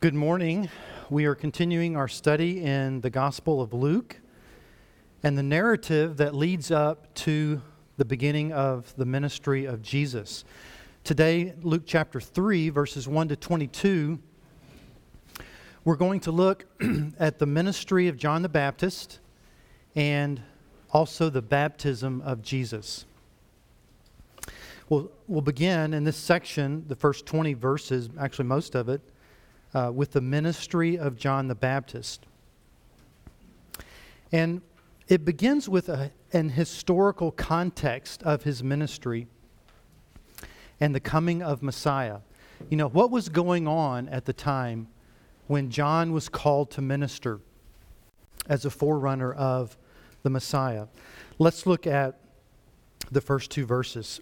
Good morning. We are continuing our study in the Gospel of Luke and the narrative that leads up to the beginning of the ministry of Jesus. Today, Luke chapter 3, verses 1 to 22, we're going to look at the ministry of John the Baptist and also the baptism of Jesus. We'll begin in this section, the first 20 verses, actually most of it, with the ministry of John the Baptist. And it begins with an historical context of his ministry and the coming of Messiah. You know, what was going on at the time when John was called to minister as a forerunner of the Messiah? Let's look at the first two verses.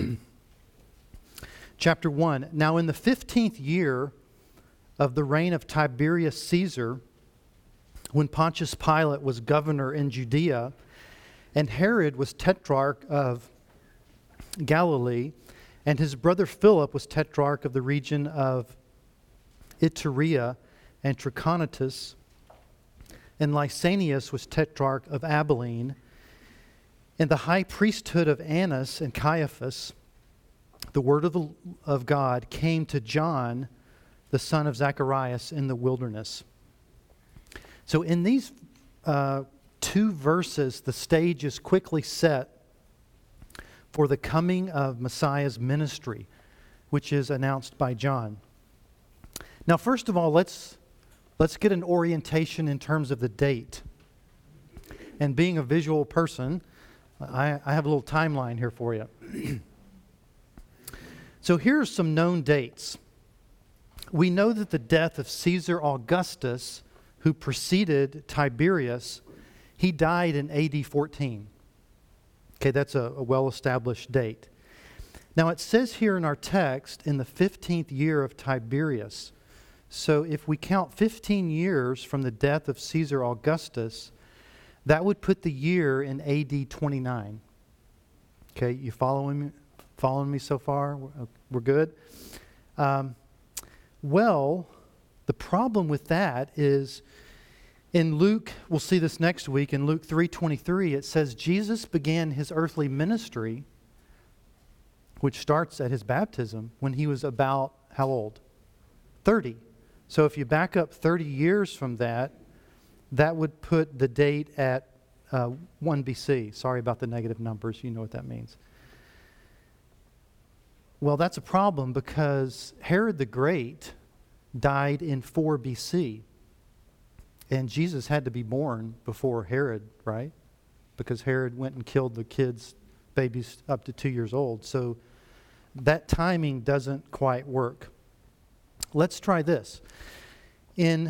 Chapter 1, Now in the 15th year of the reign of Tiberius Caesar, when Pontius Pilate was governor in Judea, and Herod was tetrarch of Galilee, and his brother Philip was tetrarch of the region of Iturea and Trachonitis, and Lysanias was tetrarch of Abilene, in the high priesthood of Annas and Caiaphas, the word of God came to John, the son of Zacharias, in the wilderness. So in these two verses, the stage is quickly set for the coming of Messiah's ministry, which is announced by John. Now, first of all, let's get an orientation in terms of the date. And being a visual person, I have a little timeline here for you. So here are some known dates. We know that the death of Caesar Augustus, who preceded Tiberius, he died in AD 14. Okay, that's a well-established date. Now it says here in our text, in the 15th year of Tiberius. So if we count 15 years from the death of Caesar Augustus, that would put the year in AD 29. Okay, you following me so far? We're good? Well, the problem with that is in Luke, we'll see this next week, in Luke 3:23, it says Jesus began his earthly ministry, which starts at his baptism, when he was about, how old? 30. So if you back up 30 years from that, that would put the date at 1 BC. Sorry about the negative numbers, you know what that means. Well, that's a problem because Herod the Great died in 4 BC. And Jesus had to be born before Herod, right? Because Herod went and killed the kids, babies up to 2 years old. So that timing doesn't quite work. Let's try this. In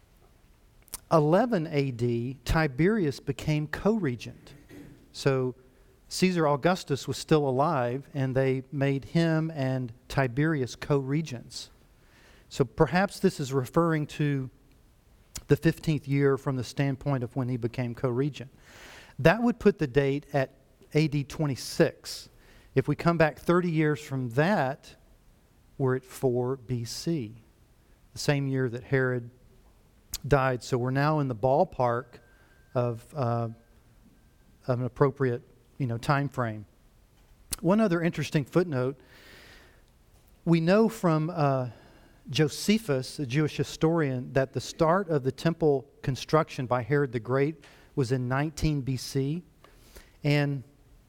11 AD, Tiberius became co-regent. So Caesar Augustus was still alive, and they made him and Tiberius co-regents. So perhaps this is referring to the 15th year from the standpoint of when he became co-regent. That would put the date at AD 26. If we come back 30 years from that, we're at 4 BC, the same year that Herod died. So we're now in the ballpark of an appropriate time frame. One other interesting footnote, we know from Josephus, a Jewish historian, that the start of the temple construction by Herod the Great was in 19 BC. And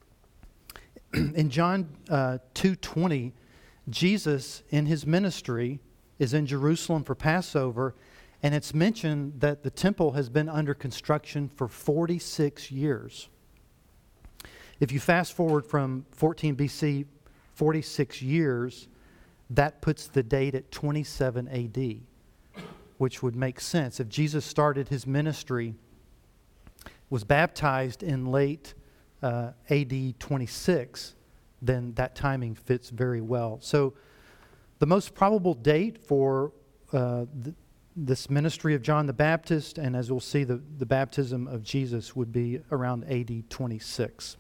in John 2:20, Jesus in his ministry is in Jerusalem for Passover, and it's mentioned that the temple has been under construction for 46 years. If you fast forward from 14 BC, 46 years, that puts the date at 27 AD, which would make sense. If Jesus started his ministry, was baptized in late AD 26, then that timing fits very well. So the most probable date for this ministry of John the Baptist, and as we'll see, the baptism of Jesus would be around AD 26.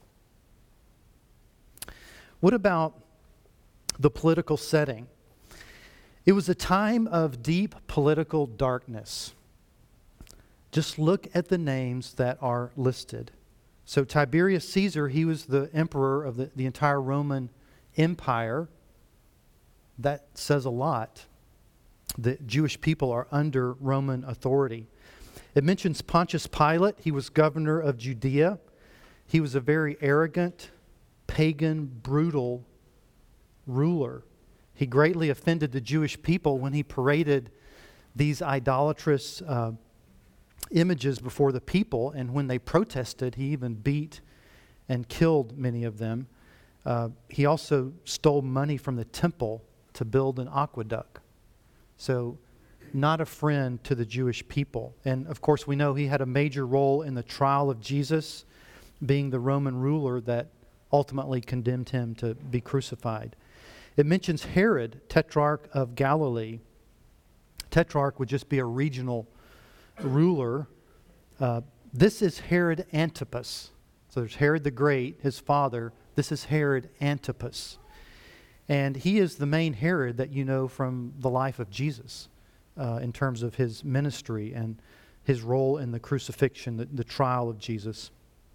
What about the political setting? It was a time of deep political darkness. Just look at the names that are listed. So Tiberius Caesar, he was the emperor of the entire Roman Empire. That says a lot. The Jewish people are under Roman authority. It mentions Pontius Pilate. He was governor of Judea. He was a very arrogant, pagan, brutal ruler. He greatly offended the Jewish people when he paraded these idolatrous images before the people, and when they protested, he even beat and killed many of them. He also stole money from the temple to build an aqueduct. So, not a friend to the Jewish people. And of course, we know he had a major role in the trial of Jesus, being the Roman ruler that ultimately condemned him to be crucified. It mentions Herod, Tetrarch of Galilee. Tetrarch would just be a regional ruler. This is Herod Antipas. So there's Herod the Great, his father. This is Herod Antipas. And he is the main Herod that you know from the life of Jesus in terms of his ministry and his role in the crucifixion, the trial of Jesus.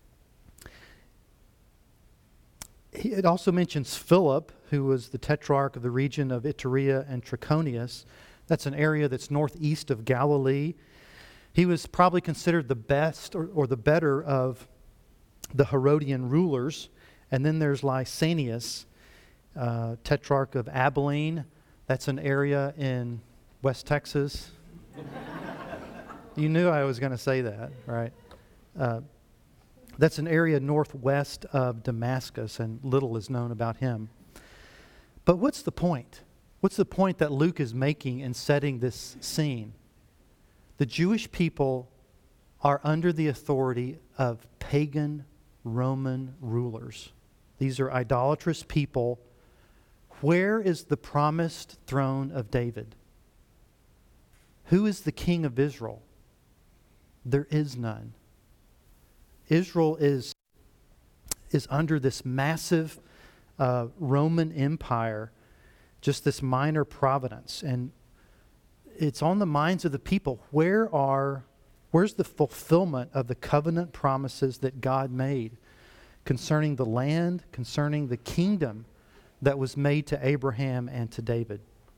It also mentions Philip, who was the tetrarch of the region of Iturea and Trachonius. That's an area that's northeast of Galilee. He was probably considered the best or the better of the Herodian rulers. And then there's Lysanias, tetrarch of Abilene. That's an area in West Texas. You knew I was going to say that, right? That's an area northwest of Damascus, and little is known about him. But what's the point? What's the point that Luke is making in setting this scene? The Jewish people are under the authority of pagan Roman rulers. These are idolatrous people. Where is the promised throne of David? Who is the king of Israel? There is none. Israel is under this massive Roman Empire, just this minor providence. And it's on the minds of the people. Where's the fulfillment of the covenant promises that God made concerning the land, concerning the kingdom that was made to Abraham and to David?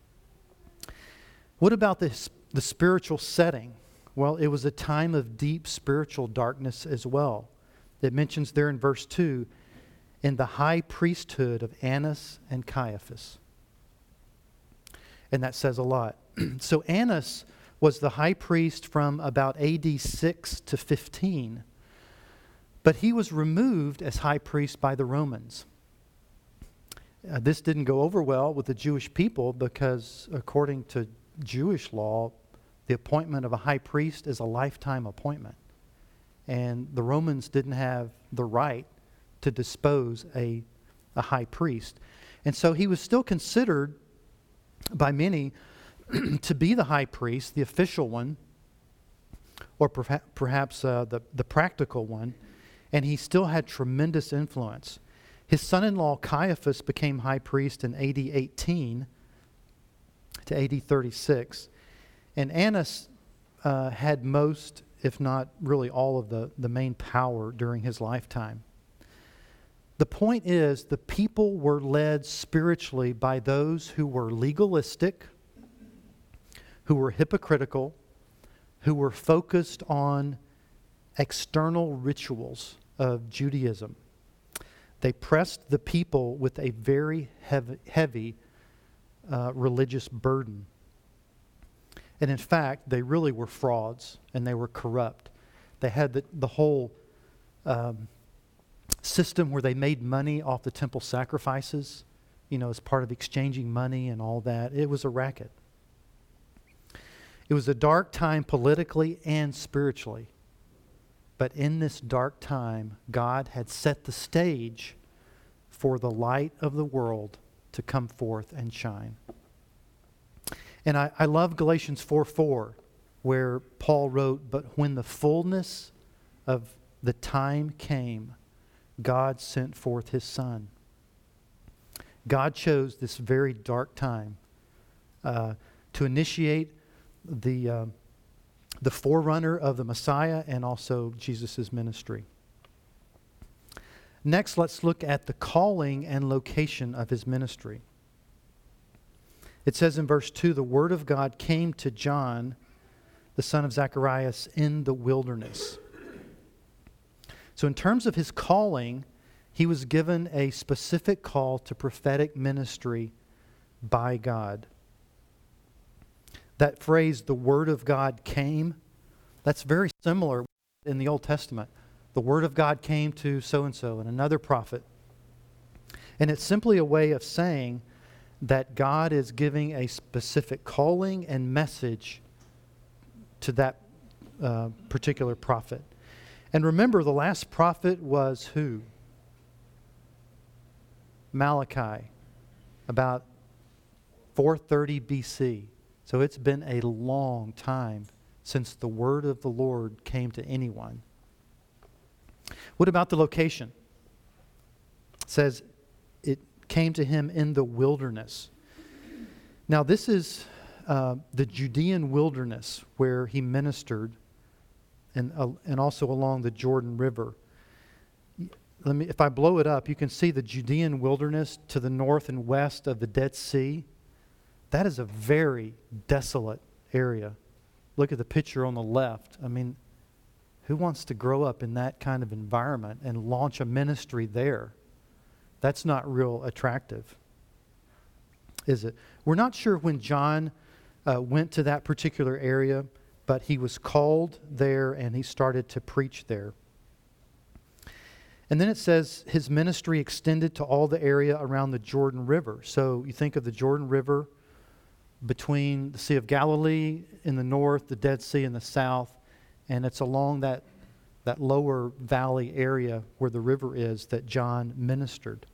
What about the spiritual setting? Well, it was a time of deep spiritual darkness as well. It mentions there in verse 2, in the high priesthood of Annas and Caiaphas. And that says a lot. So Annas was the high priest from about AD 6 to 15. But he was removed as high priest by the Romans. This didn't go over well with the Jewish people because according to Jewish law, the appointment of a high priest is a lifetime appointment. And the Romans didn't have the right to dispose a high priest. And so he was still considered by many to be the high priest, the official one, or perhaps the practical one. And he still had tremendous influence. His son-in-law Caiaphas became high priest in AD 18 to AD 36. And Annas had most, if not really all of the main power during his lifetime. The point is, the people were led spiritually by those who were legalistic, who were hypocritical, who were focused on external rituals of Judaism. They pressed the people with a very heavy religious burden. And in fact, they really were frauds and they were corrupt. They had the whole system where they made money off the temple sacrifices, as part of exchanging money and all that. It was a racket. It was a dark time politically and spiritually. But in this dark time, God had set the stage for the light of the world to come forth and shine. And I love Galatians 4:4, where Paul wrote, "But when the fullness of the time came, God sent forth His Son." God chose this very dark time to initiate the forerunner of the Messiah and also Jesus' ministry. Next, let's look at the calling and location of his ministry. It says in verse 2, the word of God came to John, the son of Zacharias, in the wilderness. So in terms of his calling, he was given a specific call to prophetic ministry by God. That phrase, the word of God came, that's very similar in the Old Testament. The word of God came to so-and-so and another prophet. And it's simply a way of saying that God is giving a specific calling and message to that particular prophet. And remember, the last prophet was who? Malachi, about 430 BC. So it's been a long time since the word of the Lord came to anyone. What about the location? It says it came to him in the wilderness. Now this is the Judean wilderness where he ministered, and also along the Jordan River. If I blow it up, you can see the Judean wilderness to the north and west of the Dead Sea. That is a very desolate area. Look at the picture on the left. I mean, who wants to grow up in that kind of environment and launch a ministry there? That's not real attractive, is it? We're not sure when John went to that particular area, but he was called there and he started to preach there. And then it says his ministry extended to all the area around the Jordan River. So you think of the Jordan River between the Sea of Galilee in the north, the Dead Sea in the south, and it's along that lower valley area where the river is that John ministered.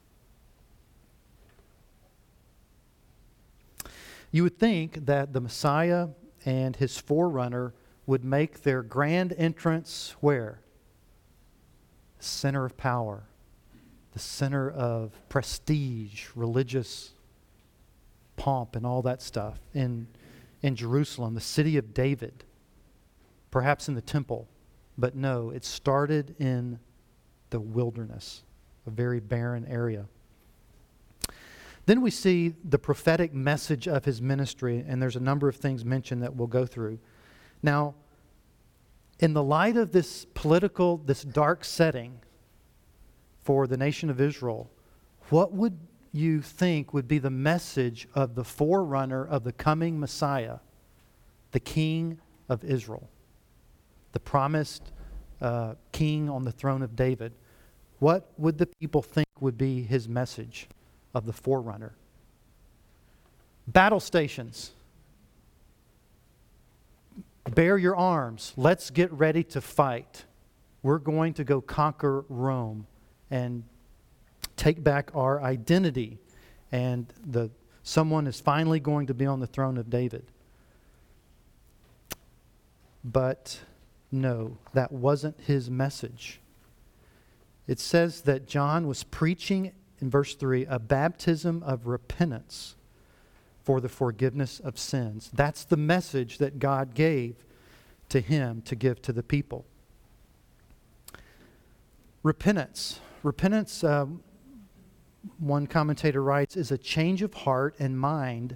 You would think that the Messiah and his forerunner would make their grand entrance where? The center of power, the center of prestige, religious pomp and all that stuff in Jerusalem, the city of David, perhaps in the temple. But no, it started in the wilderness, a very barren area. Then we see the prophetic message of his ministry, and there's a number of things mentioned that we'll go through. Now, in the light of this dark setting for the nation of Israel, what would you think would be the message of the forerunner of the coming Messiah, the King of Israel, the promised king on the throne of David? What would the people think would be his message of the forerunner? Battle stations. Bear your arms. Let's get ready to fight. We're going to go conquer Rome and take back our identity. And someone is finally going to be on the throne of David. But no, that wasn't his message. It says that John was preaching, in verse 3, a baptism of repentance for the forgiveness of sins. That's the message that God gave to him to give to the people. Repentance. Repentance, one commentator writes, is a change of heart and mind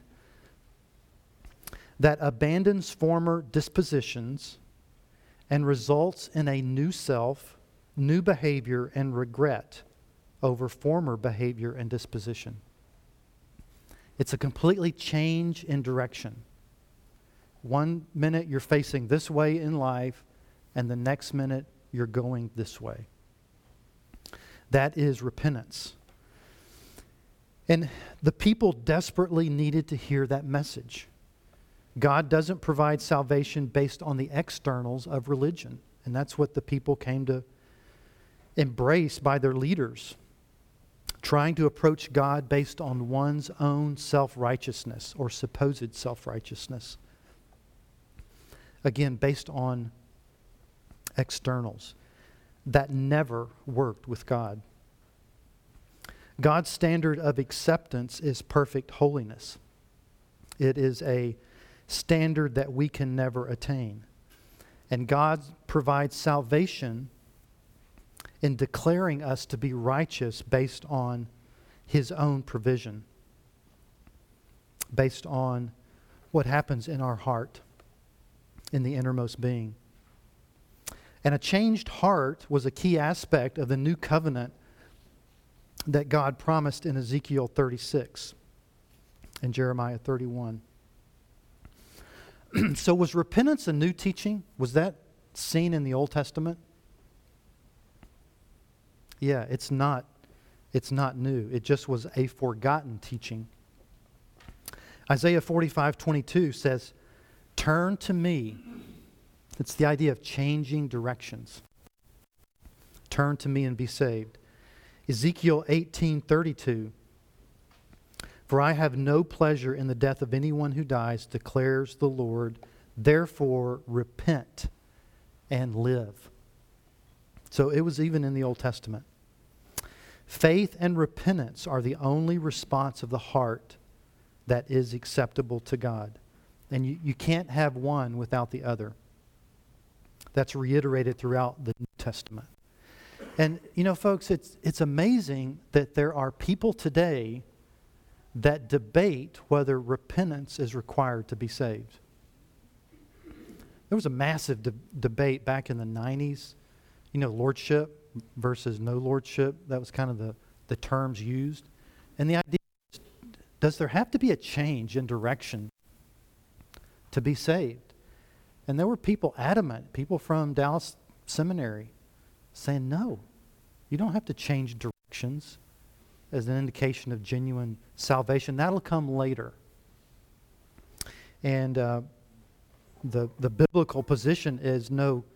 that abandons former dispositions and results in a new self, new behavior, and regret over former behavior and disposition. It's a completely change in direction. One minute you're facing this way in life, and the next minute you're going this way. That is repentance. And the people desperately needed to hear that message. God doesn't provide salvation based on the externals of religion. And that's what the people came to embrace by their leaders. Trying to approach God based on one's own self-righteousness or supposed self-righteousness. Again, based on externals. That never worked with God. God's standard of acceptance is perfect holiness. It is a standard that we can never attain. And God provides salvation in declaring us to be righteous based on His own provision, based on what happens in our heart, in the innermost being. And a changed heart was a key aspect of the new covenant that God promised in Ezekiel 36 and Jeremiah 31. So was repentance a new teaching? Was that seen in the Old Testament? Yeah, it's not new. It just was a forgotten teaching. Isaiah 45:22 says, "Turn to me." It's the idea of changing directions. Turn to me and be saved. Ezekiel 18:32, "For I have no pleasure in the death of anyone who dies, declares the Lord. Therefore repent and live." So it was even in the Old Testament. Faith and repentance are the only response of the heart that is acceptable to God. And you can't have one without the other. That's reiterated throughout the New Testament. And, folks, it's amazing that there are people today that debate whether repentance is required to be saved. There was a massive debate back in the 90s, lordship versus no lordship. That was kind of the terms used. And the idea is, does there have to be a change in direction to be saved? And there were people adamant, people from Dallas Seminary, saying, no, you don't have to change directions as an indication of genuine salvation. That'll come later. And the biblical position is no,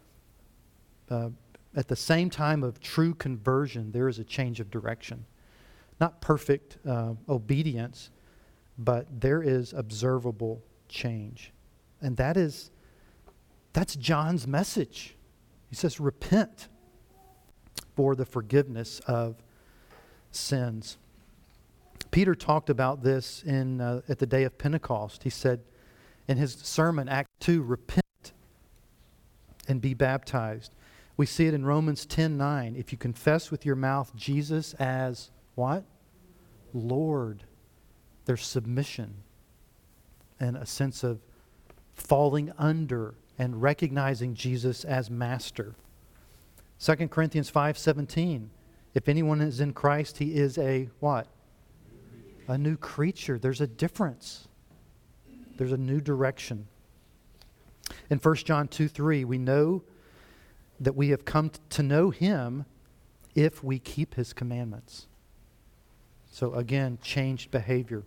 at the same time of true conversion, there is a change of direction. Not perfect obedience, but there is observable change. And that's John's message. He says, repent for the forgiveness of sins. Peter talked about this at the day of Pentecost. He said in his sermon, Act 2, repent and be baptized. We see it in Romans 10:9. If you confess with your mouth Jesus as what? Lord. There's submission and a sense of falling under and recognizing Jesus as master. 2 Corinthians 5:17. If anyone is in Christ, he is a what? A new creature. There's a difference. There's a new direction. In 1 John 2:3, we know that we have come to know Him if we keep His commandments. So again, changed behavior.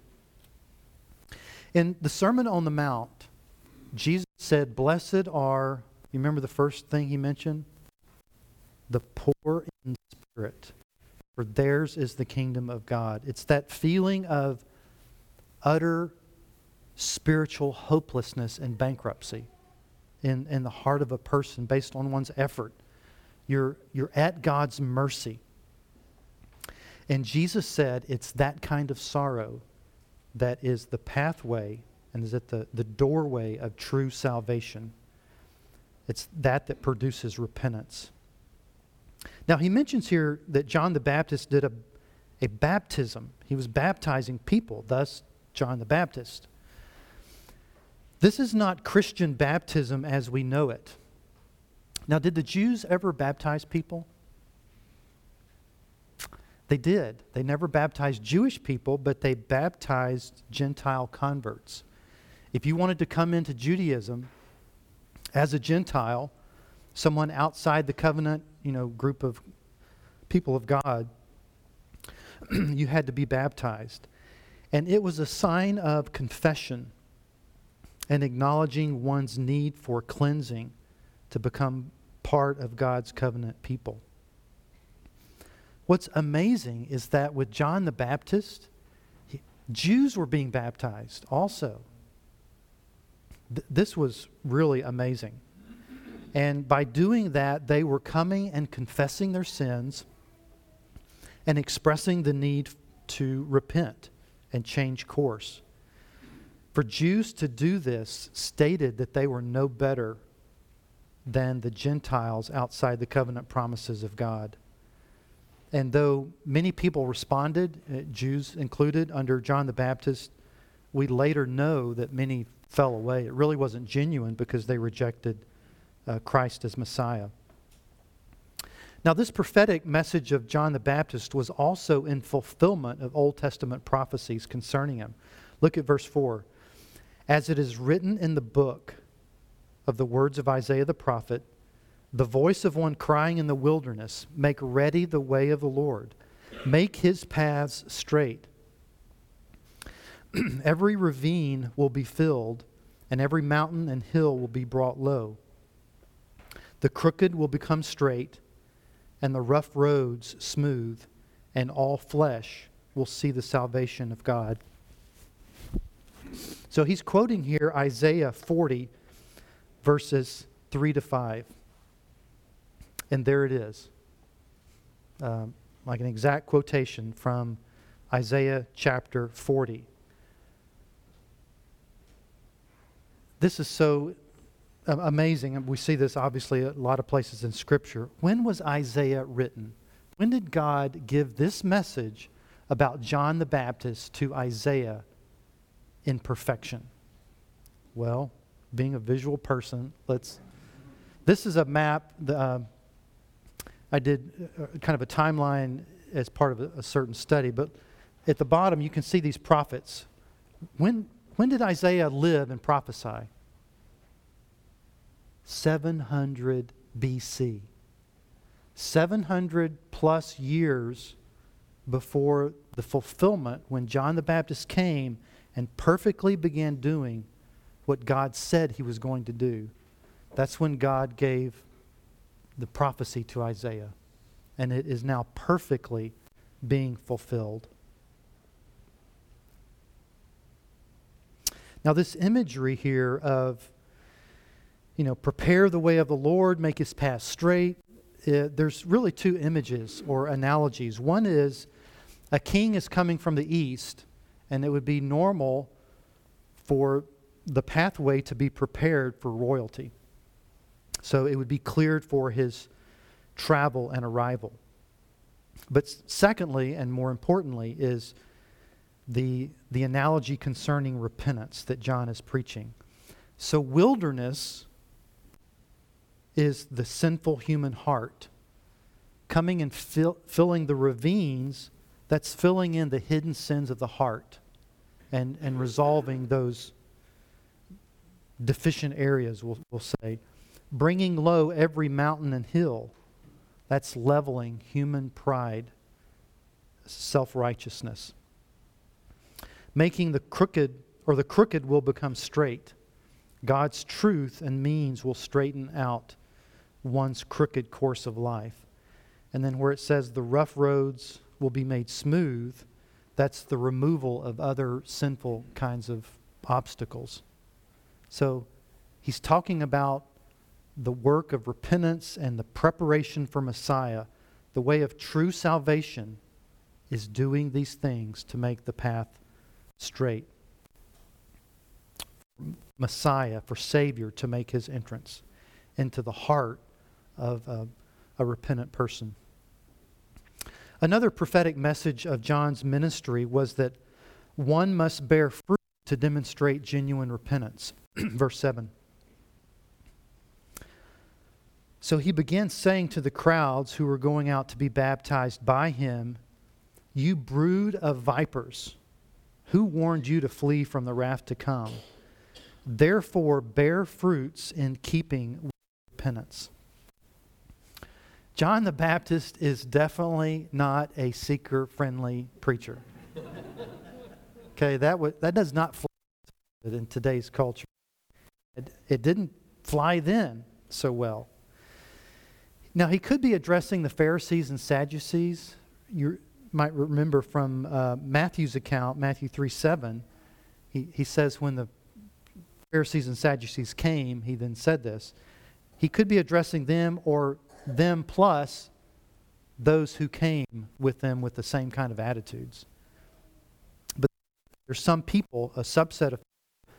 In the Sermon on the Mount, Jesus said, blessed are, you remember the first thing He mentioned? The poor in spirit, for theirs is the kingdom of God. It's that feeling of utter spiritual hopelessness and bankruptcy in the heart of a person based on one's effort. You're at God's mercy. And Jesus said it's that kind of sorrow that is the pathway and is at the doorway of true salvation. It's that produces repentance. Now he mentions here that John the Baptist did a baptism. He was baptizing people, thus John the Baptist. This is not Christian baptism as we know it. Now, did the Jews ever baptize people? They did. They never baptized Jewish people, but they baptized Gentile converts. If you wanted to come into Judaism as a Gentile, someone outside the covenant, group of people of God, you had to be baptized. And it was a sign of confession and acknowledging one's need for cleansing to become part of God's covenant people. What's amazing is that with John the Baptist, Jews were being baptized also. This was really amazing. And by doing that, they were coming and confessing their sins and expressing the need to repent and change course. For Jews to do this stated that they were no better than the Gentiles outside the covenant promises of God. And though many people responded, Jews included, under John the Baptist, we later know that many fell away. It really wasn't genuine because they rejected Christ as Messiah. Now, this prophetic message of John the Baptist was also in fulfillment of Old Testament prophecies concerning him. Look at verse 4. As it is written in the book of the words of Isaiah the prophet, the voice of one crying in the wilderness, make ready the way of the Lord, make his paths straight. Every ravine will be filled, and every mountain and hill will be brought low. The crooked will become straight, and the rough roads smooth, and all flesh will see the salvation of God. So he's quoting here Isaiah 40, verses 3 to 5. And there it is. Like an exact quotation from Isaiah chapter 40. This is so amazing. We see this obviously a lot of places in Scripture. When was Isaiah written? When did God give this message about John the Baptist to Isaiah in perfection? Well, being a visual person, this is a map. I did kind of a timeline as part of a certain study, but at the bottom you can see these prophets. When did Isaiah live and prophesy? 700 BC. 700 plus years before the fulfillment when John the Baptist came and perfectly began doing what God said he was going to do. That's when God gave the prophecy to Isaiah. And it is now perfectly being fulfilled. Now this imagery here of, prepare the way of the Lord, make his path straight. There's really two images or analogies. One is a king is coming from the east, and it would be normal for the pathway to be prepared for royalty. So it would be cleared for his travel and arrival. But secondly, and more importantly, is the analogy concerning repentance that John is preaching. So wilderness is the sinful human heart coming and filling the ravines. That's filling in the hidden sins of the heart and resolving those deficient areas, we'll say. Bringing low every mountain and hill. That's leveling human pride, self-righteousness. Making the crooked will become straight. God's truth and means will straighten out one's crooked course of life. And then where it says the rough roads will be made smooth, that's the removal of other sinful kinds of obstacles. So he's talking about the work of repentance and the preparation for Messiah. The way of true salvation is doing these things to make the path straight. Messiah, for Savior, to make his entrance into the heart of a repentant person. Another prophetic message of John's ministry was that one must bear fruit to demonstrate genuine repentance. Verse 7. So he began saying to the crowds who were going out to be baptized by him, "You brood of vipers, who warned you to flee from the wrath to come? Therefore bear fruits in keeping with repentance." John the Baptist is definitely not a seeker-friendly preacher. Okay, that does not fly in today's culture. It didn't fly then so well. Now, he could be addressing the Pharisees and Sadducees. You might remember from Matthew's account, Matthew 3:7, he says when the Pharisees and Sadducees came, he then said this. He could be addressing them or them plus those who came with them with the same kind of attitudes. But there's some people, a subset of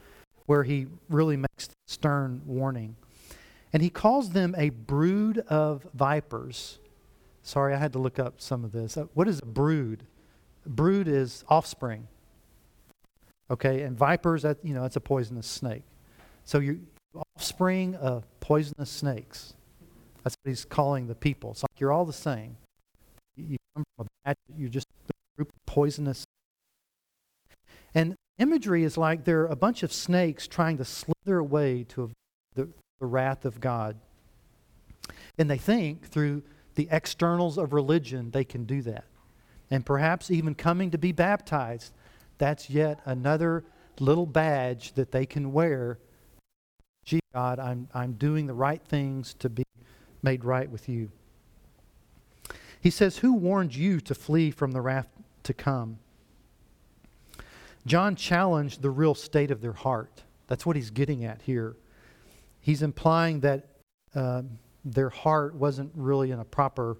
where he really makes the stern warning. And he calls them a brood of vipers. Sorry, I had to look up some of this. What is a brood? A brood is offspring. Okay, and vipers, that's a poisonous snake. So you're offspring of poisonous snakes. That's what he's calling the people. It's like you're all the same. You come from you're just a group of poisonous. And imagery is like they're a bunch of snakes trying to slither away to the wrath of God. And they think through the externals of religion they can do that. And perhaps even coming to be baptized, that's yet another little badge that they can wear. Gee, God, I'm doing the right things to be made right with you. He says, who warned you to flee from the wrath to come? John challenged the real state of their heart. That's what he's getting at here. He's implying that their heart wasn't really in a proper,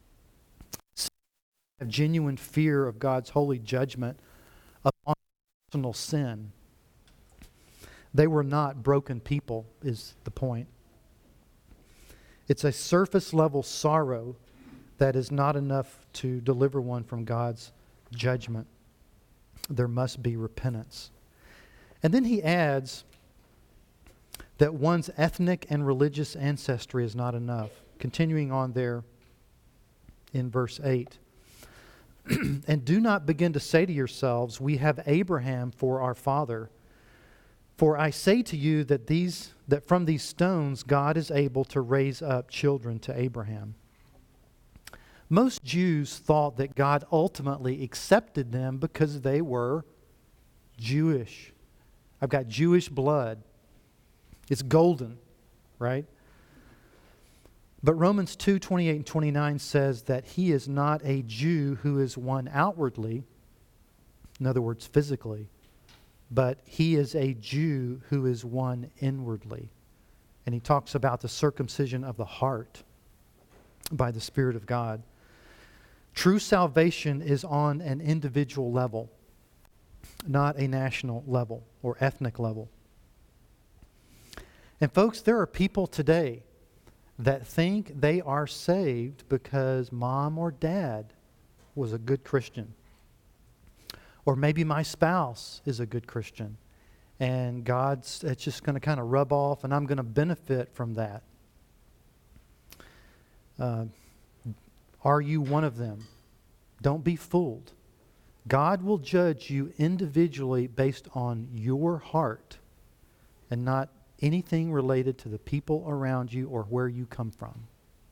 genuine fear of God's holy judgment upon personal sin. They were not broken people, is the point. It's a surface level sorrow that is not enough to deliver one from God's judgment. There must be repentance. And then he adds that one's ethnic and religious ancestry is not enough. Continuing on there in verse 8. And do not begin to say to yourselves, we have Abraham for our father. For I say to you that from these stones God is able to raise up children to Abraham. Most Jews thought that God ultimately accepted them because they were Jewish. I've got Jewish blood. It's golden, right? But Romans 2:28 and 29 says that he is not a Jew who is one outwardly, in other words, physically, but he is a Jew who is one inwardly. And he talks about the circumcision of the heart by the Spirit of God. True salvation is on an individual level, not a national level or ethnic level. And folks, there are people today that think they are saved because mom or dad was a good Christian. Or maybe my spouse is a good Christian. And it's just going to kind of rub off and I'm going to benefit from that. Are you one of them? Don't be fooled. God will judge you individually based on your heart and not anything related to the people around you or where you come from.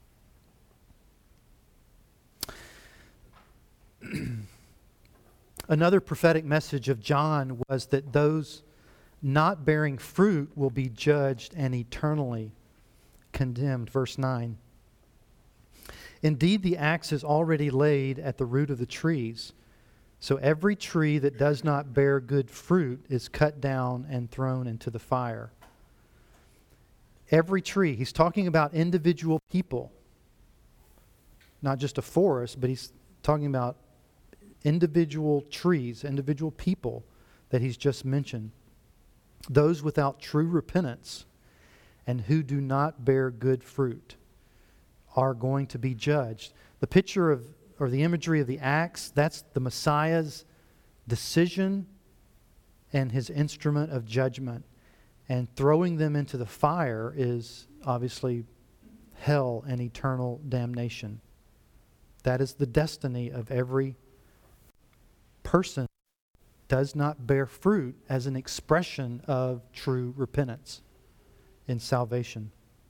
Another prophetic message of John was that those not bearing fruit will be judged and eternally condemned. Verse 9. Indeed, the axe is already laid at the root of the trees. So every tree that does not bear good fruit is cut down and thrown into the fire. Every tree. He's talking about individual people. Not just a forest, but he's talking about individual trees, individual people that he's just mentioned. Those without true repentance and who do not bear good fruit are going to be judged. The picture of, or the imagery of the axe, that's the Messiah's decision and his instrument of judgment. And throwing them into the fire is obviously hell and eternal damnation. That is the destiny of every person who does not bear fruit as an expression of true repentance in salvation.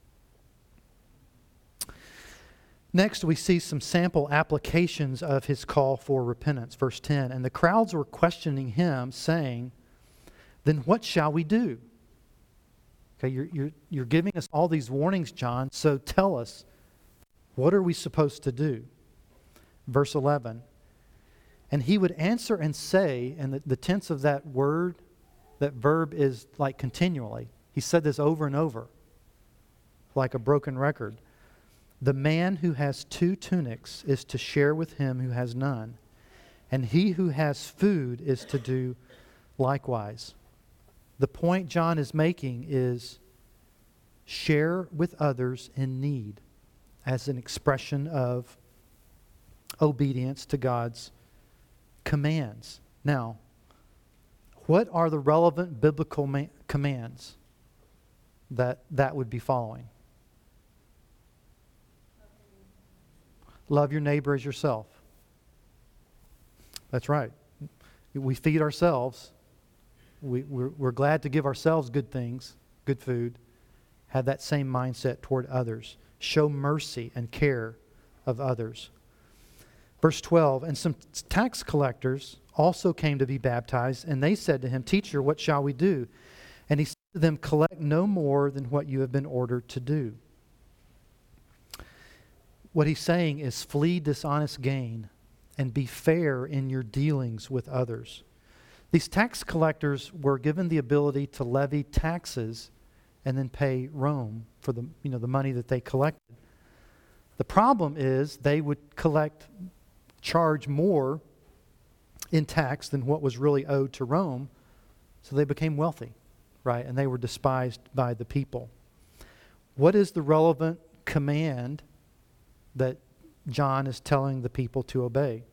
Next, we see some sample applications of his call for repentance. Verse 10, and the crowds were questioning him, saying, then what shall we do? Okay, you're giving us all these warnings, John, so tell us, what are we supposed to do? Verse 11, and he would answer and say, and the tense of that word, that verb is like continually. He said this over and over, like a broken record. The man who has 2 tunics is to share with him who has none, and he who has food is to do likewise. The point John is making is share with others in need as an expression of obedience to God's commands. Now, what are the relevant biblical commands that would be following? Love your neighbor as yourself. That's right. We feed ourselves. We're glad to give ourselves good things, good food. Have that same mindset toward others. Show mercy and care of others. Verse 12, and some tax collectors also came to be baptized, and they said to him, Teacher, what shall we do? And he said to them, Collect no more than what you have been ordered to do. What he's saying is flee dishonest gain and be fair in your dealings with others. These tax collectors were given the ability to levy taxes and then pay Rome for the money that they collected. The problem is they would charge more in tax than what was really owed to Rome, so they became wealthy, right? And they were despised by the people. What is the relevant command that John is telling the people to obey?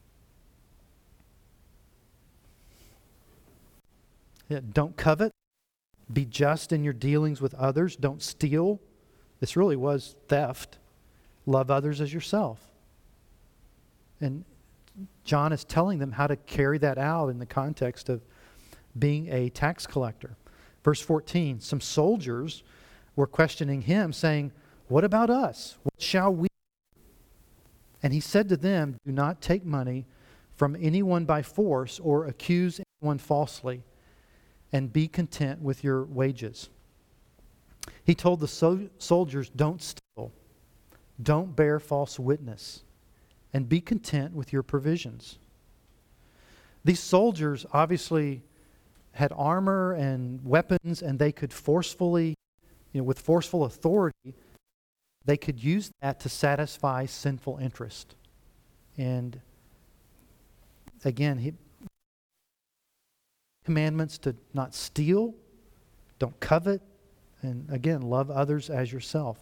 Yeah, don't covet. Be just in your dealings with others. Don't steal. This really was theft. Love others as yourself. And John is telling them how to carry that out in the context of being a tax collector. Verse 14, some soldiers were questioning him, saying, What about us? What shall we do? And he said to them, Do not take money from anyone by force or accuse anyone falsely, and be content with your wages. He told the soldiers, Don't steal, don't bear false witness, and be content with your provisions. These soldiers obviously had armor and weapons, and they could forcefully, with forceful authority, they could use that to satisfy sinful interest. And again, commandments to not steal, don't covet, and again, love others as yourself.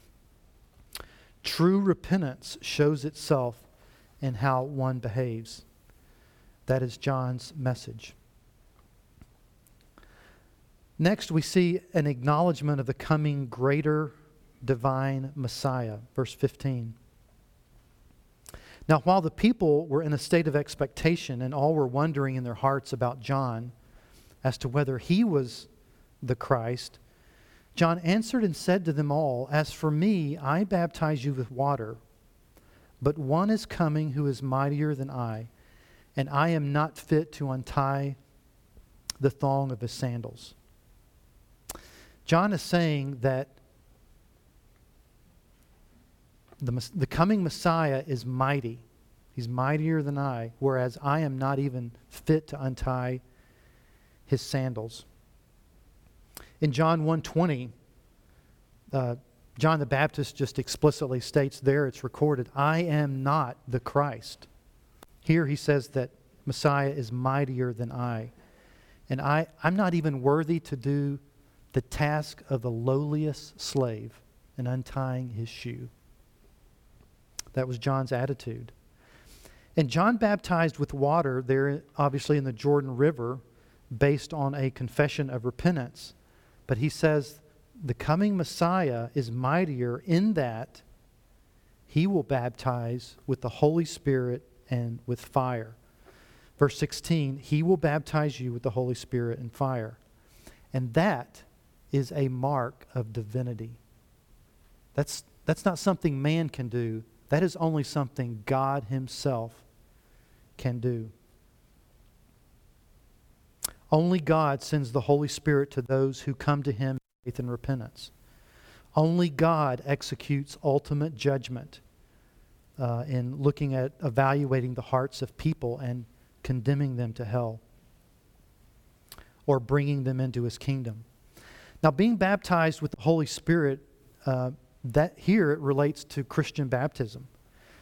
True repentance shows itself in how one behaves. That is John's message. Next, we see an acknowledgement of the coming greater divine Messiah. Verse 15. Now, while the people were in a state of expectation and all were wondering in their hearts about John as to whether he was the Christ, John answered and said to them all, As for me, I baptize you with water, but one is coming who is mightier than I, and I am not fit to untie the thong of his sandals. John is saying that the coming Messiah is mighty. He's mightier than I, whereas I am not even fit to untie his sandals. In John 1:20, John the Baptist just explicitly states there, it's recorded, I am not the Christ. Here he says that Messiah is mightier than I. And I'm not even worthy to do the task of the lowliest slave in untying his shoe. That was John's attitude. And John baptized with water there, obviously in the Jordan River, based on a confession of repentance. But he says the coming Messiah is mightier in that he will baptize with the Holy Spirit and with fire. Verse 16, he will baptize you with the Holy Spirit and fire. And that is a mark of divinity. That's not something man can do. That is only something God himself can do. Only God sends the Holy Spirit to those who come to him in faith and repentance. Only God executes ultimate judgment in looking at evaluating the hearts of people and condemning them to hell or bringing them into his kingdom. Now, being baptized with the Holy Spirit, that here it relates to Christian baptism.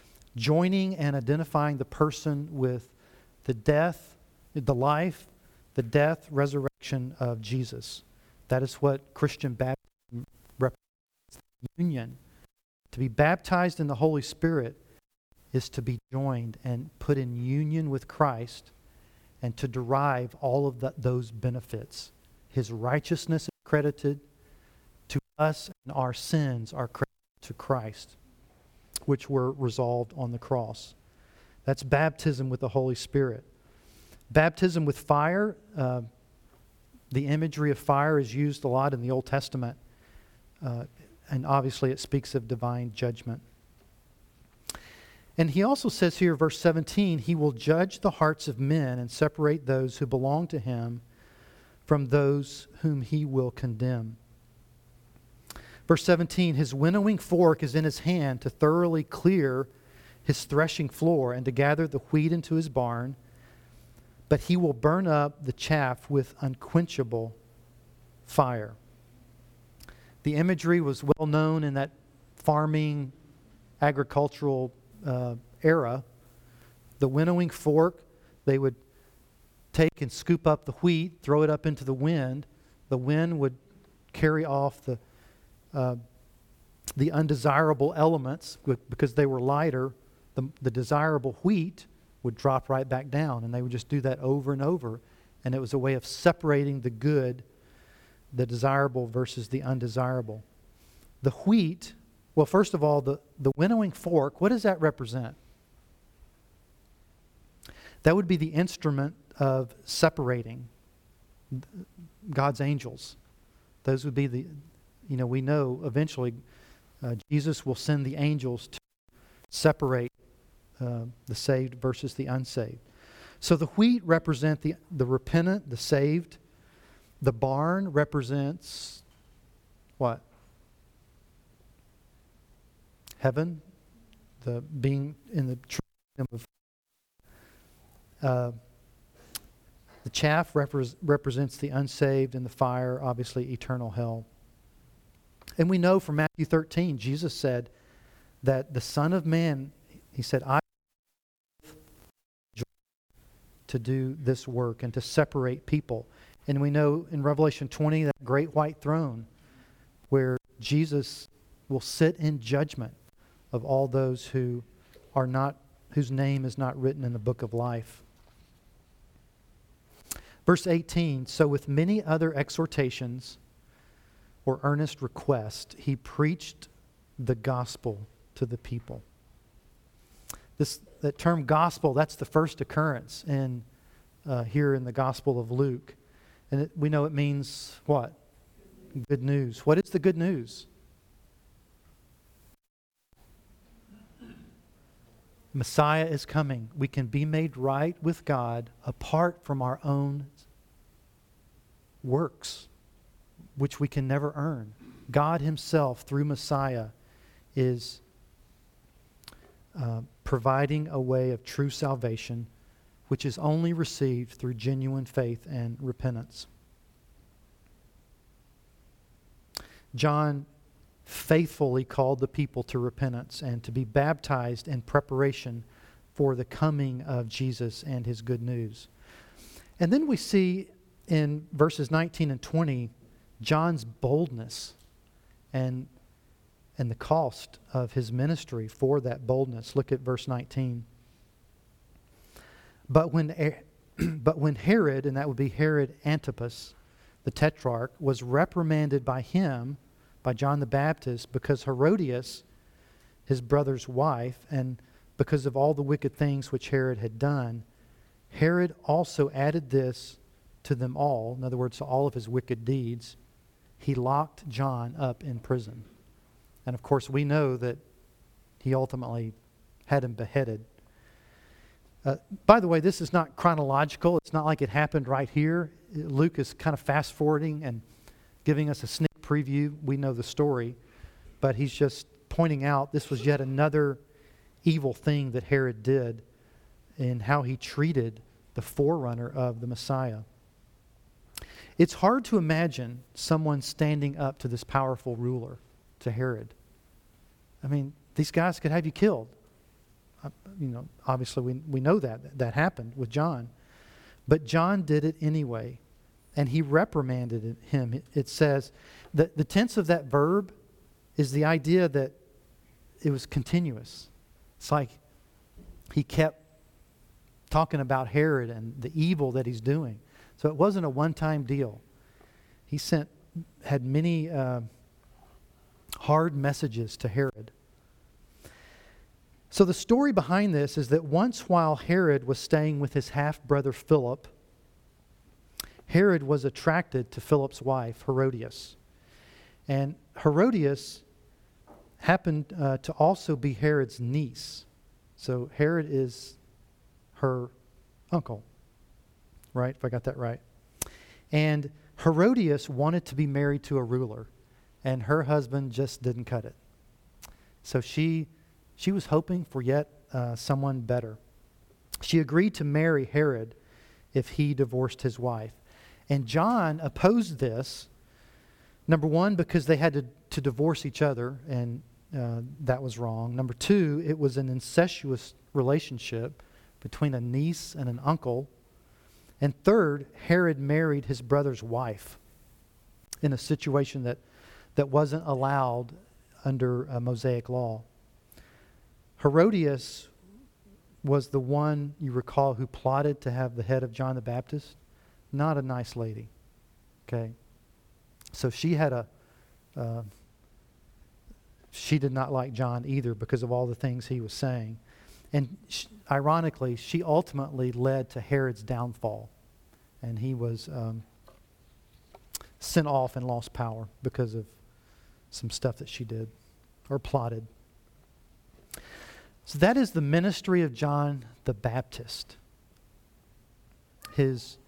Joining and identifying the person with the death, the life, the death, resurrection of Jesus. That is what Christian baptism represents, union. To be baptized in the Holy Spirit is to be joined and put in union with Christ and to derive all of those benefits. His righteousness is credited to us, and our sins are credited to Christ, which were resolved on the cross. That's baptism with the Holy Spirit. Baptism with fire, the imagery of fire is used a lot in the Old Testament, and obviously it speaks of divine judgment. And he also says here, verse 17, he will judge the hearts of men and separate those who belong to him from those whom he will condemn. Verse 17, his winnowing fork is in his hand to thoroughly clear his threshing floor and to gather the wheat into his barn, but he will burn up the chaff with unquenchable fire. The imagery was well known in that farming, agricultural era. The winnowing fork, they would take and scoop up the wheat, throw it up into the wind. The wind would carry off the undesirable elements because they were lighter. The desirable wheat would drop right back down, and they would just do that over and over. And it was a way of separating the good, the desirable versus the undesirable. The wheat, well, first of all, the winnowing fork, what does that represent? That would be the instrument of separating God's angels. Those would be we know eventually Jesus will send the angels to separate the saved versus the unsaved. So the wheat represent the repentant, the saved. The barn represents what? Heaven, the being in the true kingdom of. The chaff represents the unsaved, and the fire, obviously, eternal hell. And we know from Matthew 13, Jesus said that the Son of Man, he said, I to do this work and to separate people. And we know in Revelation 20, that great white throne where Jesus will sit in judgment of all those who are not, whose name is not written in the book of life. Verse 18, so with many other exhortations or earnest request, he preached the gospel to the people. That term gospel, that's the first occurrence here in the Gospel of Luke. And we know it means what? Good news. What is the good news? Messiah is coming. We can be made right with God apart from our own works, which we can never earn. God himself, through Messiah, is providing a way of true salvation, which is only received through genuine faith and repentance. John faithfully called the people to repentance and to be baptized in preparation for the coming of Jesus and his good news. And then we see in verses 19 and 20 John's boldness and the cost of his ministry for that boldness. Look at verse 19. But when Herod, and that would be Herod Antipas, the tetrarch, was reprimanded by him, by John the Baptist, because Herodias, his brother's wife, and because of all the wicked things which Herod had done, Herod also added this to them all, in other words, to all of his wicked deeds. He locked John up in prison. And of course, we know that he ultimately had him beheaded. By the way, this is not chronological. It's not like it happened right here. Luke is kind of fast forwarding and giving us a sneak preview. We know the story, but he's just pointing out this was yet another evil thing that Herod did in how he treated the forerunner of the Messiah. It's hard to imagine someone standing up to this powerful ruler, to Herod. I mean, these guys could have you killed. Obviously we know that happened with John. But John did it anyway, and he reprimanded him. It says that the tense of that verb is the idea that it was continuous. It's like he kept talking about Herod and the evil that he's doing. So it wasn't a one-time deal. He had many hard messages to Herod. So the story behind this is that once while Herod was staying with his half-brother Philip, Herod was attracted to Philip's wife, Herodias. And Herodias happened to also be Herod's niece. So Herod is her uncle, right? If I got that right. And Herodias wanted to be married to a ruler, and her husband just didn't cut it. So she was hoping for yet someone better. She agreed to marry Herod if he divorced his wife. And John opposed this, number one, because they had to divorce each other, and that was wrong. Number two, it was an incestuous relationship between a niece and an uncle. And third, Herod married his brother's wife in a situation that wasn't allowed under Mosaic law. Herodias was the one, you recall, who plotted to have the head of John the Baptist. Not a nice lady. Okay? So she had she did not like John either because of all the things he was saying. And ironically, she ultimately led to Herod's downfall. And he was sent off and lost power because of some stuff that she did or plotted. So that is the ministry of John the Baptist. His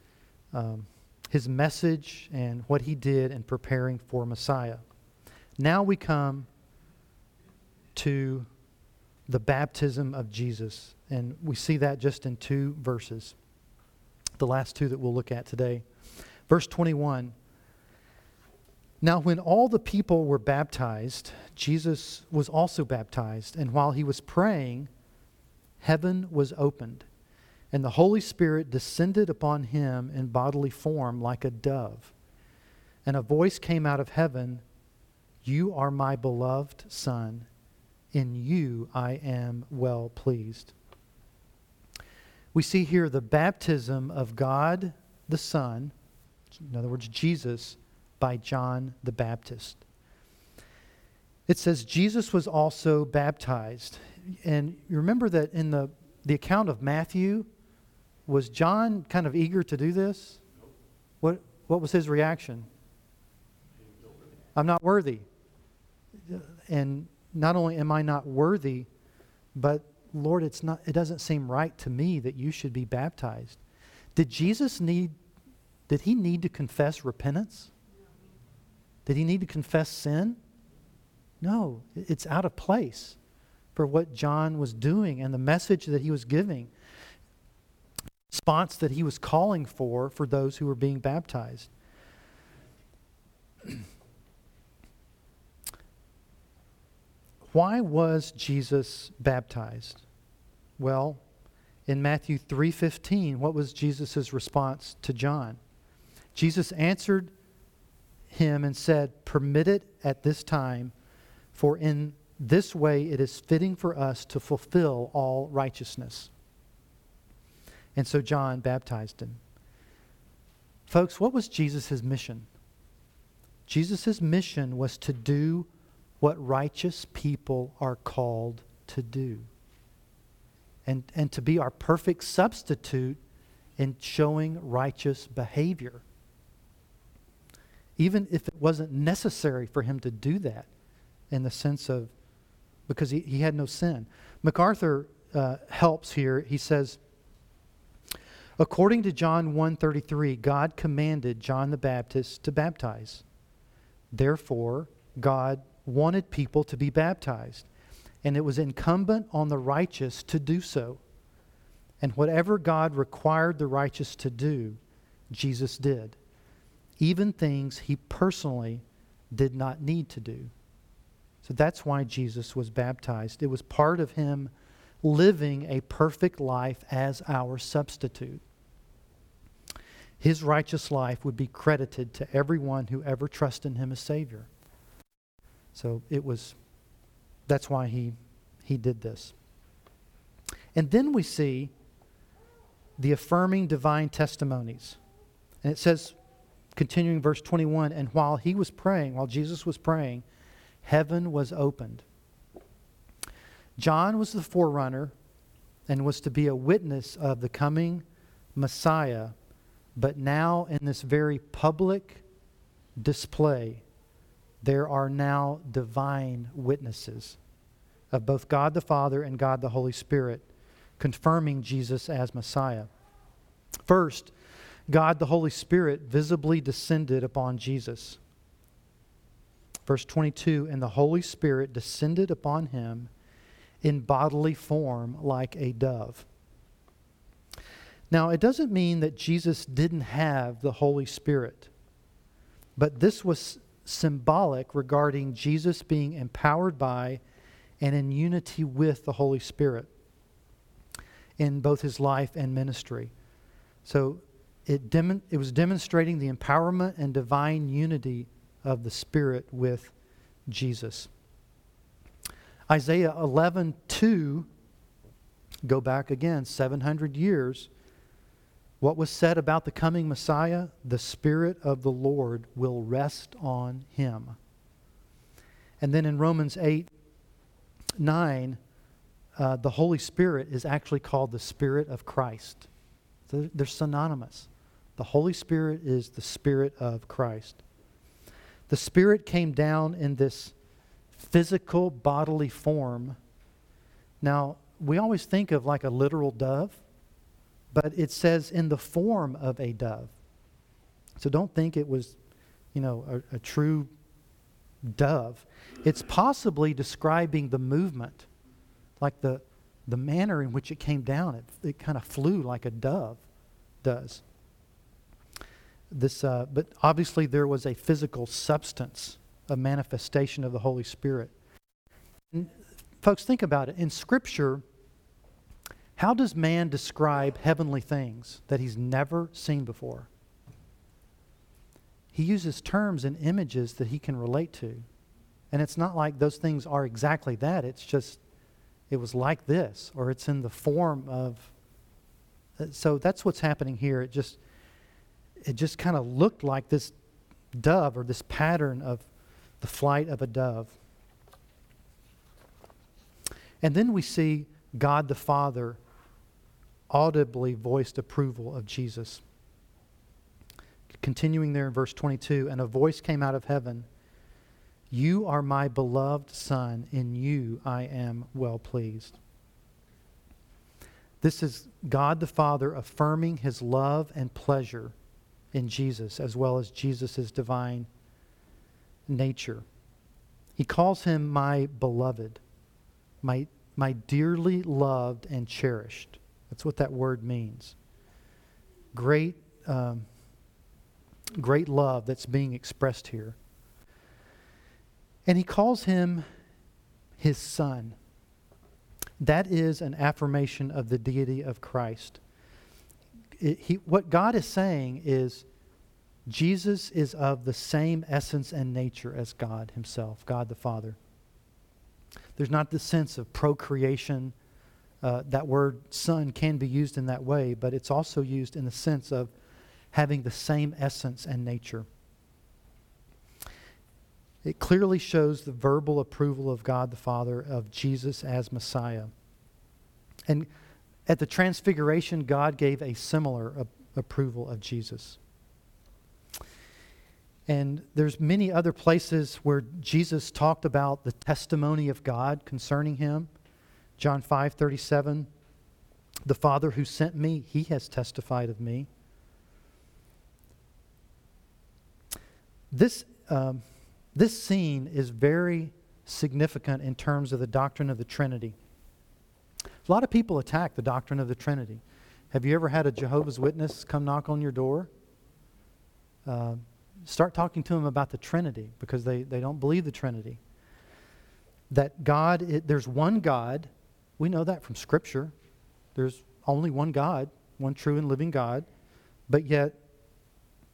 message and what he did in preparing for Messiah. Now we come to the baptism of Jesus. And we see that just in 2 verses. The last 2 that we'll look at today. Verse 21. Now when all the people were baptized, Jesus was also baptized. And while he was praying, heaven was opened. And the Holy Spirit descended upon him in bodily form like a dove. And a voice came out of heaven, "You are my beloved Son. In you I am well pleased." We see here the baptism of God the Son, in other words, Jesus, by John the Baptist. It says Jesus was also baptized. And you remember that in the account of Matthew, was John kind of eager to do this? What was his reaction? I'm not worthy. And not only am I not worthy, but Lord, it doesn't seem right to me that you should be baptized. Did he need to confess repentance? Did he need to confess sin? No, it's out of place for what John was doing and the message that he was giving. Response that he was calling for those who were being baptized. Why was Jesus baptized? Well, in Matthew 3:15, what was Jesus' response to John? Jesus answered him and said, "Permit it at this time, for in this way it is fitting for us to fulfill all righteousness." And so John baptized him. Folks, what was Jesus' mission? Jesus' mission was to do what righteous people are called to do. And to be our perfect substitute in showing righteous behavior. Even if it wasn't necessary for him to do that, in the sense of, because he had no sin. MacArthur helps here. He says, according to John 1:33, God commanded John the Baptist to baptize. Therefore, God wanted people to be baptized, and it was incumbent on the righteous to do so. And whatever God required the righteous to do, Jesus did. Even things he personally did not need to do. So that's why Jesus was baptized. It was part of him living a perfect life as our substitute. His righteous life would be credited to everyone who ever trusted in Him as Savior. So that's why he did this. And then we see the affirming divine testimonies. And it says, continuing verse 21, and while Jesus was praying, heaven was opened. John was the forerunner and was to be a witness of the coming Messiah, but now in this very public display, there are now divine witnesses of both God the Father and God the Holy Spirit, confirming Jesus as Messiah. First, God the Holy Spirit visibly descended upon Jesus. Verse 22, and the Holy Spirit descended upon him in bodily form like a dove. Now, it doesn't mean that Jesus didn't have the Holy Spirit, but this was symbolic regarding Jesus being empowered by and in unity with the Holy Spirit in both his life and ministry. So it was demonstrating the empowerment and divine unity of the Spirit with Jesus. Isaiah 11:2, go back again, 700 years. What was said about the coming Messiah? The Spirit of the Lord will rest on him. And then in Romans 8:9, the Holy Spirit is actually called the Spirit of Christ. So they're synonymous. The Holy Spirit is the Spirit of Christ. The Spirit came down in this physical bodily form. Now, we always think of like a literal dove, but it says in the form of a dove. So don't think it was, a true dove. It's possibly describing the movement, like the manner in which it came down. It kind of flew like a dove does. But obviously there was a physical substance, a manifestation of the Holy Spirit. And folks, think about it. In Scripture, how does man describe heavenly things that he's never seen before? He uses terms and images that he can relate to. And it's not like those things are exactly that. It's just, it was like this, or it's in the form of... So that's what's happening here. It just kind of looked like this dove, or this pattern of the flight of a dove. And then we see God the Father audibly voiced approval of Jesus. Continuing there in verse 22, and a voice came out of heaven, "You are my beloved Son, in you I am well pleased." This is God the Father affirming his love and pleasure in Jesus, as well as Jesus' divine nature. He calls him my beloved, my dearly loved and cherished. That's what that word means. Great love that's being expressed here. And he calls him his Son. That is an affirmation of the deity of Christ. What God is saying is Jesus is of the same essence and nature as God himself, God the Father. There's not the sense of procreation. That word son can be used in that way, but it's also used in the sense of having the same essence and nature. It clearly shows the verbal approval of God the Father of Jesus as Messiah. And at the Transfiguration, God gave a similar approval of Jesus. And there's many other places where Jesus talked about the testimony of God concerning him. John 5:37, the Father who sent me, he has testified of me. This scene is very significant in terms of the doctrine of the Trinity. A lot of people attack the doctrine of the Trinity. Have you ever had a Jehovah's Witness come knock on your door? Start talking to them about the Trinity, because they don't believe the Trinity. That God, there's one God. We know that from Scripture. There's only one God, one true and living God. But yet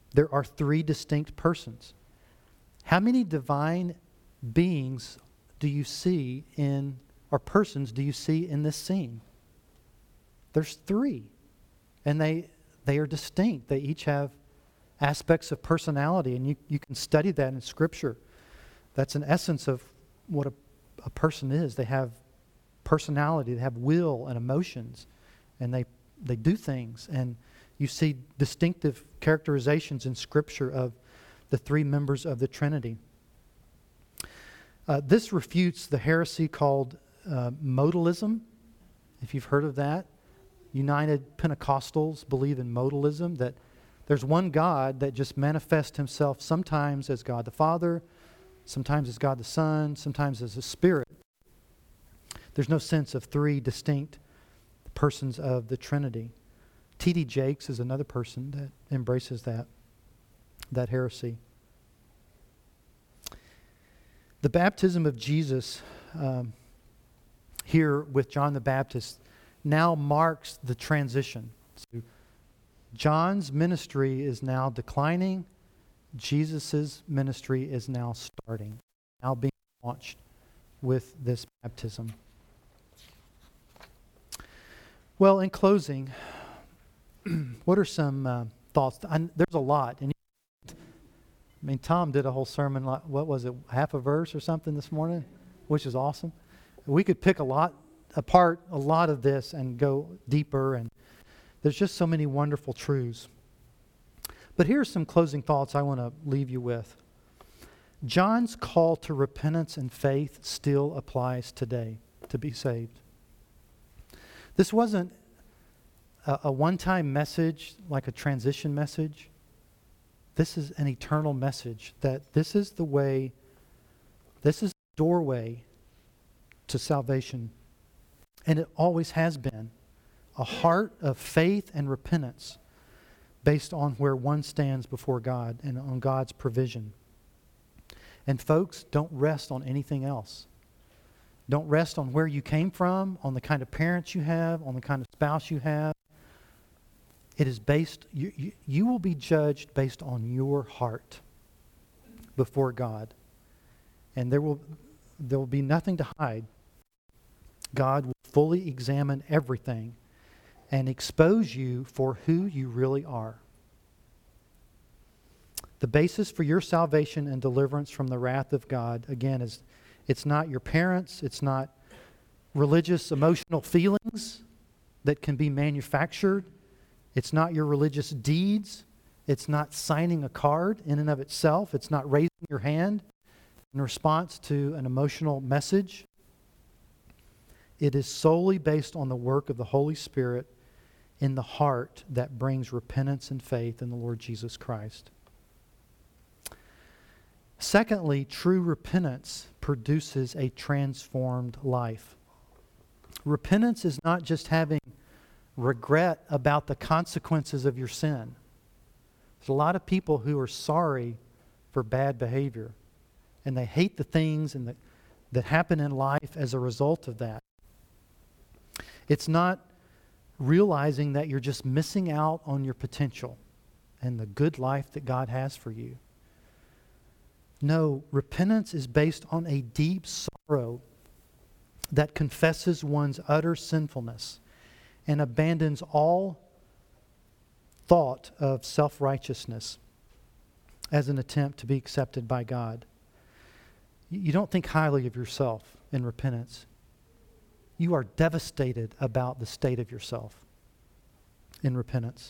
There are three distinct persons. How many divine beings do you see in, or persons do you see in this scene? There's three. And they are distinct. They each have aspects of personality, and you can study that in Scripture. That's an essence of what a person is. They have personality, they have will and emotions, and they do things. And you see distinctive characterizations in Scripture of the three members of the Trinity. This refutes the heresy called modalism, if you've heard of that. United Pentecostals believe in modalism, that there's one God that just manifests himself sometimes as God the Father, sometimes as God the Son, sometimes as a Spirit. There's no sense of three distinct persons of the Trinity. T.D. Jakes is another person that embraces that heresy. The baptism of Jesus here with John the Baptist now marks the transition. So John's ministry is now declining. Jesus' ministry is now starting, now being launched with this baptism. Well, in closing, what are some thoughts? There's a lot. And Tom did a whole sermon, what was it, half a verse or something this morning, which is awesome. We could pick apart a lot of this and go deeper, and there's just so many wonderful truths. But here's some closing thoughts I want to leave you with. John's call to repentance and faith still applies today to be saved. This wasn't a one-time message, like a transition message. This is an eternal message, that this is the way, this is the doorway to salvation. And it always has been a heart of faith and repentance based on where one stands before God and on God's provision. And folks, don't rest on anything else. Don't rest on where you came from, on the kind of parents you have, on the kind of spouse you have. It is based, you will be judged based on your heart before God. And there will be nothing to hide. God will fully examine everything and expose you for who you really are. The basis for your salvation and deliverance from the wrath of God, again, is it's not your parents, it's not religious emotional feelings that can be manufactured. It's not your religious deeds. It's not signing a card in and of itself. It's not raising your hand in response to an emotional message. It is solely based on the work of the Holy Spirit in the heart that brings repentance and faith in the Lord Jesus Christ. Secondly, true repentance produces a transformed life. Repentance is not just having regret about the consequences of your sin. There's a lot of people who are sorry for bad behavior, and they hate the things that happen in life as a result of that. It's not realizing that you're just missing out on your potential and the good life that God has for you. No, repentance is based on a deep sorrow that confesses one's utter sinfulness and abandons all thought of self-righteousness as an attempt to be accepted by God. You don't think highly of yourself in repentance. You are devastated about the state of yourself in repentance.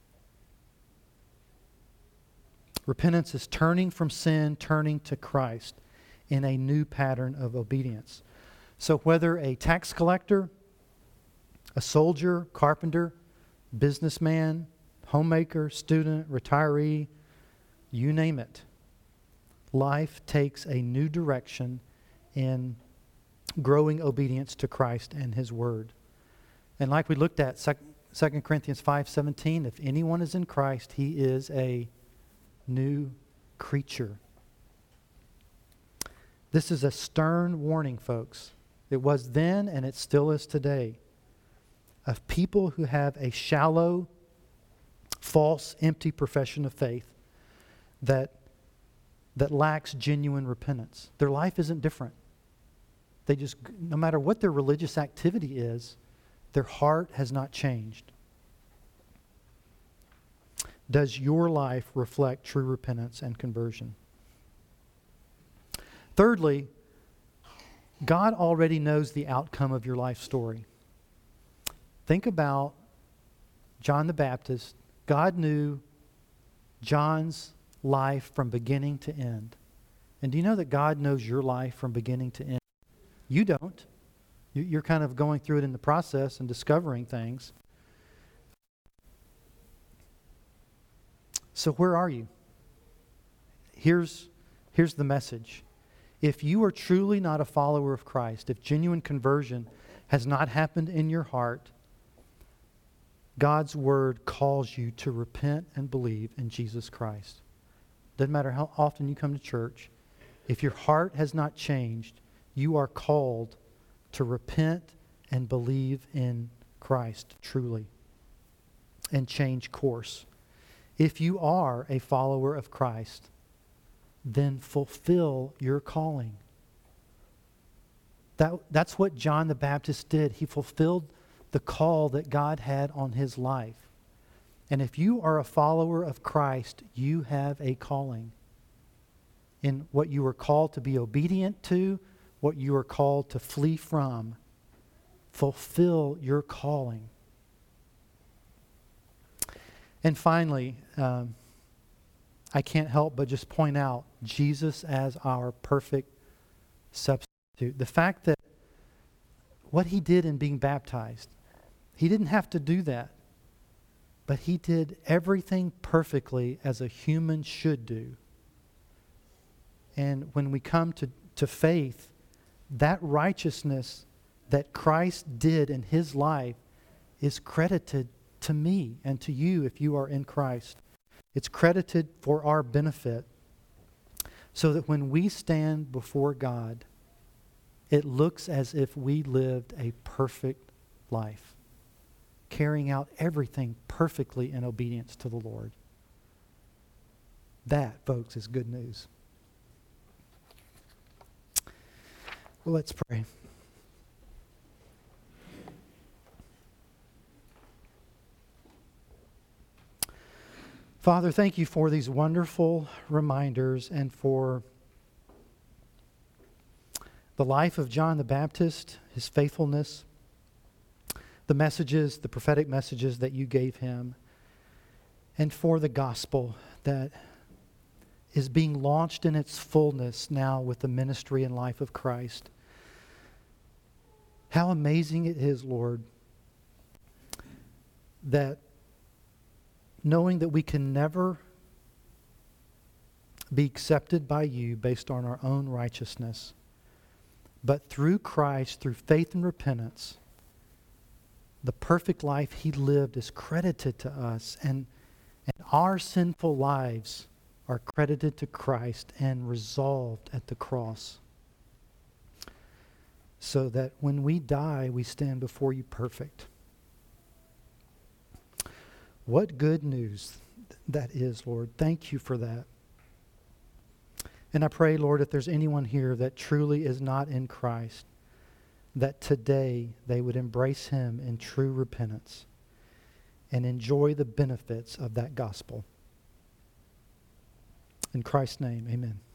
Repentance is turning from sin, turning to Christ in a new pattern of obedience. So whether a tax collector, a soldier, carpenter, businessman, homemaker, student, retiree, you name it, life takes a new direction in growing obedience to Christ and His Word. And like we looked at 2 Corinthians 5:17, if anyone is in Christ, he is a new creature. This is a stern warning, folks. It was then and it still is today, of people who have a shallow, false, empty profession of faith that lacks genuine repentance. Their life isn't different. They just, no matter what their religious activity is, their heart has not changed. Does your life reflect true repentance and conversion? Thirdly, God already knows the outcome of your life story. Think about John the Baptist. God knew John's life from beginning to end. And do you know that God knows your life from beginning to end? You don't. You're kind of going through it in the process and discovering things. So where are you? Here's the message. If you are truly not a follower of Christ, if genuine conversion has not happened in your heart, God's Word calls you to repent and believe in Jesus Christ. Doesn't matter how often you come to church. If your heart has not changed, you are called to repent and believe in Christ truly and change course. If you are a follower of Christ, then fulfill your calling. That's what John the Baptist did. He fulfilled the call that God had on his life. And if you are a follower of Christ, you have a calling in what you are called to be obedient to, what you are called to flee from. Fulfill your calling. And finally, I can't help but just point out Jesus as our perfect substitute. The fact that what he did in being baptized, he didn't have to do that, but he did everything perfectly as a human should do. And when we come to faith, that righteousness that Christ did in his life is credited to me and to you if you are in Christ. It's credited for our benefit so that when we stand before God, it looks as if we lived a perfect life, carrying out everything perfectly in obedience to the Lord. That, folks, is good news. Well, let's pray. Father, thank you for these wonderful reminders and for the life of John the Baptist, his faithfulness, the messages, the prophetic messages that you gave him, and for the gospel that is being launched in its fullness now with the ministry and life of Christ. How amazing it is, Lord, that knowing that we can never be accepted by you based on our own righteousness, but through Christ, through faith and repentance, the perfect life he lived is credited to us, and our sinful lives are credited to Christ and resolved at the cross, so that when we die, we stand before you perfect. What good news that is, Lord. Thank you for that. And I pray, Lord, if there's anyone here that truly is not in Christ, that today they would embrace him in true repentance and enjoy the benefits of that gospel. In Christ's name, amen.